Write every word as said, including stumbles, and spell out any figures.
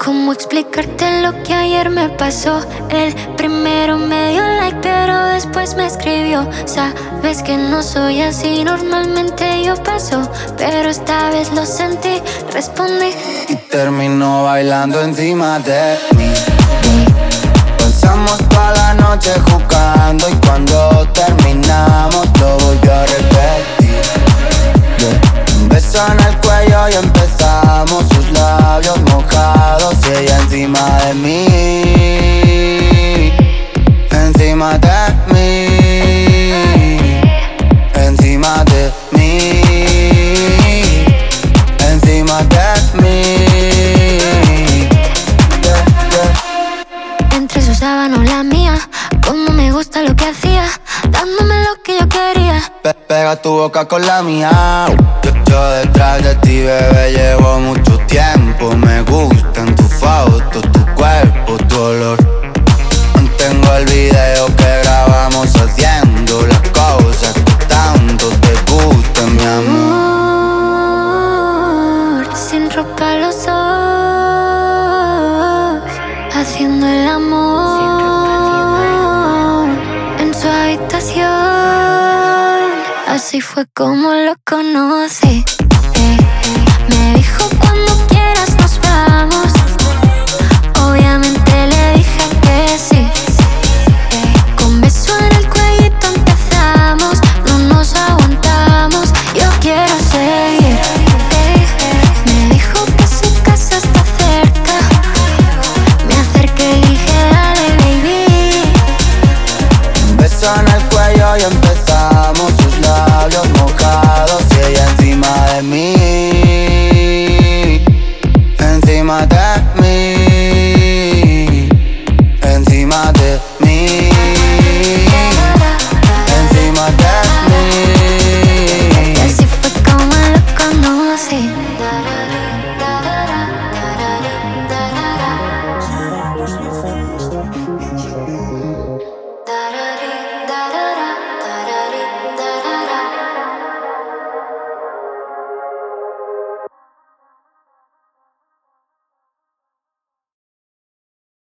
¿Cómo explicarte lo que ayer me pasó? El primero me dio like, pero después me escribió. Sabes que no soy así, normalmente yo paso, pero esta vez lo sentí, respondí. Y terminó bailando encima de mí. Pasamos toda la noche jugando y cuando terminamos lo volvió a repetir. Yeah. Un beso en el cuello y empezamos, sus labios mojados y ella encima de mí. Encima de mí. Encima de mí. Encima de mí. Yeah, yeah. Entre su sábana o la mía, como me gusta lo que hacía, dándome lo que yo quería. Pe- Pega tu boca con la mía. Yo, yo detrás de ti, bebé, llevo mucho tiempo. Me gustan tus fotos, tu cuerpo, tu olor. Mantengo el video que grabamos haciendo las cosas que tanto te gustan, mi amor. Amor, sin ropa los dos, haciendo el amor en su habitación. Así fue como lo conocí. Eh, Me dijo cuando quieras nos vamos. Obviamente le dije que sí.